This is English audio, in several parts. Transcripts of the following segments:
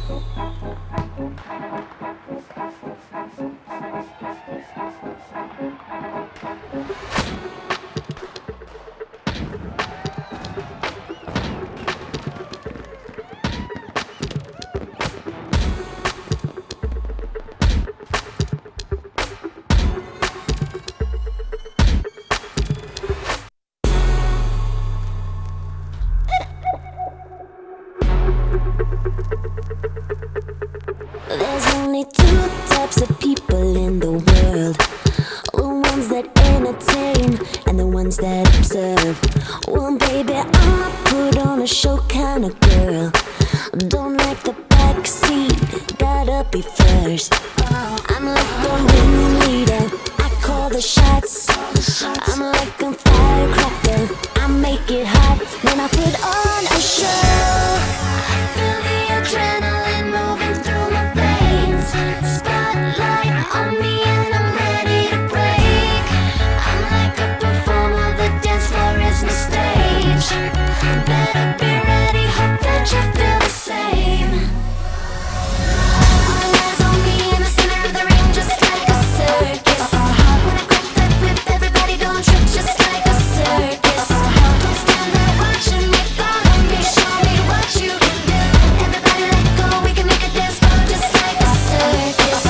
There's only two types of people in the world: the ones that entertain and the ones that observe. Well, baby, I'm a put on a show kind of girl. Don't like the back seat, gotta be first. I'm like the ringleader, I call the shots. I'm like a firecracker, I make it hot when I put on a show. I feel the adrenaline moving through my veins. Spotlight on me and I'm ready to break. I'm like a performer, the dance floor is my stage. Better be ready, hope that you feel the same. All eyes on me in the center of the ring, just like a circus. When I crack that whip, everybody don't trip, just like a circus. Don't stand there watching me, follow me, show me what you can do. Everybody let go, we can make a dance floor just like a circus.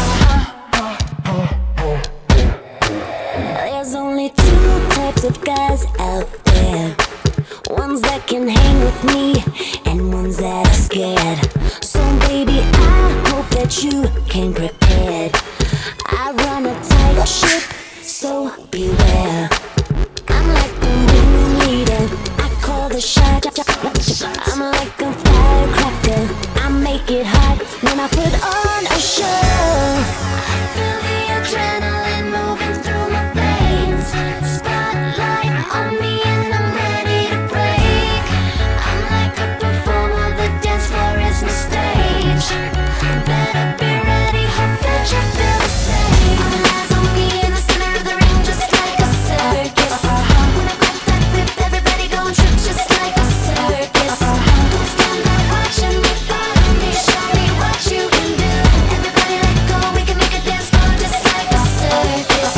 There's only two types of guys out there: ones that can hang with me and ones that are scared. So baby, I hope that you came prepared. I run a tight ship, so beware. I'm like the ringleader, I call the shot. I'm like a firecracker, I make it hot when I put on a show. I feel the adrenaline moving through my veins. Spotlight on me and I'm ready to break. I'm like a performer, the dance floor is my stage. Better be ready, hope that you feel the same. All eyes on me in the center of the ring, just like a circus. When I crack that whip, everybody gon' trip, just like a circus. Don't stand there watching me, follow me, show me what you can do. Everybody let go, we can make a dance floor just like a circus.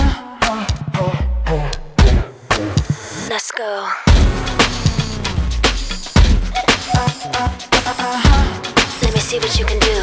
Let's go. Let me see what you can do.